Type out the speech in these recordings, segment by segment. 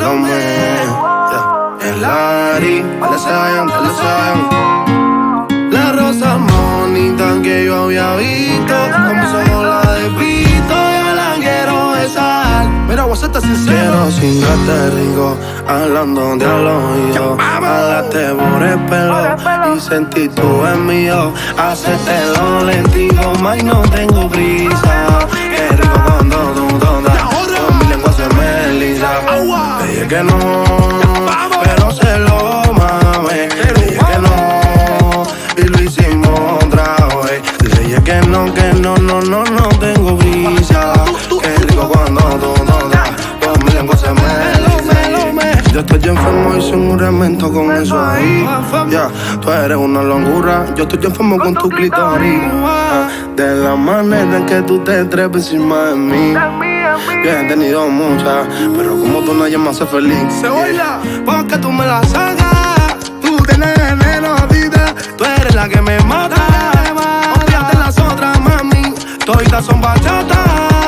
Lome. El Ari, dale Zion. La rosa bonita que yo había visto, con mis ojos la despito, yo la quiero besar. Mira, voy a serte sincero, cingate rico, hablando de al oído. Hágate por el pelo y sentí tú es mío. Hacértelo lentico, más no tengo prisa. Qué rico cuando tú todas, con mi lengua se me lisa. Dije que no, pero se lo mame. Dije que no, y lo hicimos otra vez. Dije que no, no tengo prisa. Qué rico cuando tú todas, con mi lengua se me lisa. Yo estoy enfermo y sin un remento con eso ahí. Ya, tú eres una locura, yo estoy enfermo con tu clitoris. De la manera en que tú te trepas encima de mí. Yo he tenido muchas, pero como tú nadie me hace feliz. Cebolla, porque tú me la sacas. Tú tienes venenotita, tú eres la que me mata. Olvídate las otras, mami, toditas son bachatas.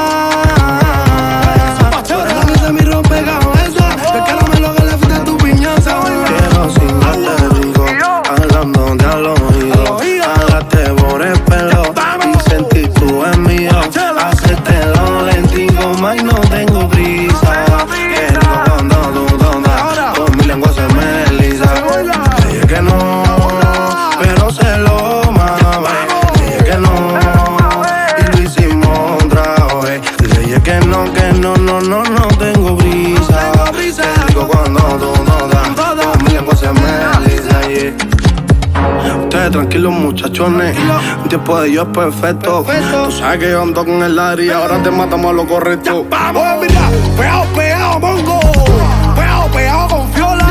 Mi rompecabezas, descárame lo que le fuiste a tu piñaza. Quiero cingarte rico, hablando de al oído. Hágate por el pelo y sentí tú es mío. Hacértelo lentico, más no tengo prisa. Qué rico cuando tú todas, con mi lengua se me lisa. Dije que no, pero se lo mame. Dije que no, y lo hicimos otra vez. Dije que no tengo prisa. Qué rico cuando tú todas, con mi lengua se me lisa, yeah. Ustedes tranquilos muchachones, un tiempo de yo es perfecto. Tú sabes que yo ando con el Ari y ahora te matamos a lo correcto. Vamos, mira, pegado, mongo. Pegado con Fiola.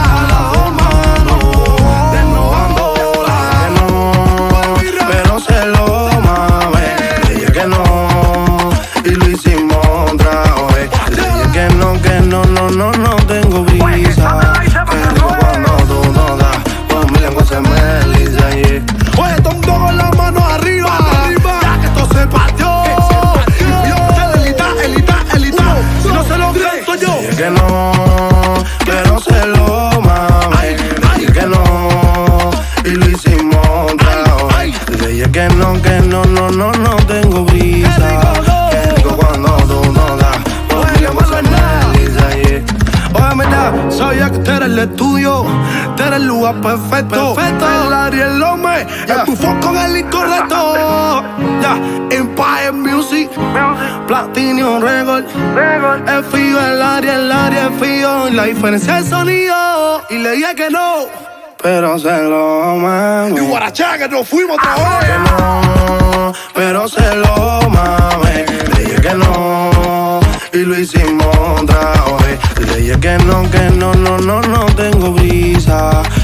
Pero se lo mame. Dije que no, y lo hicimos otra vez. Dije que no tengo prisa. Qué rico cuando tú no das, con mi lengua se me lisa, yeah. Oye, tonto con las manos arriba. Ya que esto se partió. Yo, elita. Si no se lo creen, soy yo. Dije que no, pero se lo mame. Dije que no, y lo hicimos otra vez. Dije que no tengo prisa. Qué rico cuando tú no das, con mi lengua se me lisa, yeah. Oye, mira, sabía que tú eres el estudio, tú eres el lugar perfecto. El Ari, el Lome, el bufón con el incorrecto. Ya, Empire Music, Platinum Record, el Fío, el Ari, el Fío. La diferencia es el sonido. Y le dije que no, pero se lo mame. Y guarachá, que nos fuimos otra vez. Que no, pero se lo mame. Dije que no, y lo hicimos otra vez. Dije que no tengo prisa.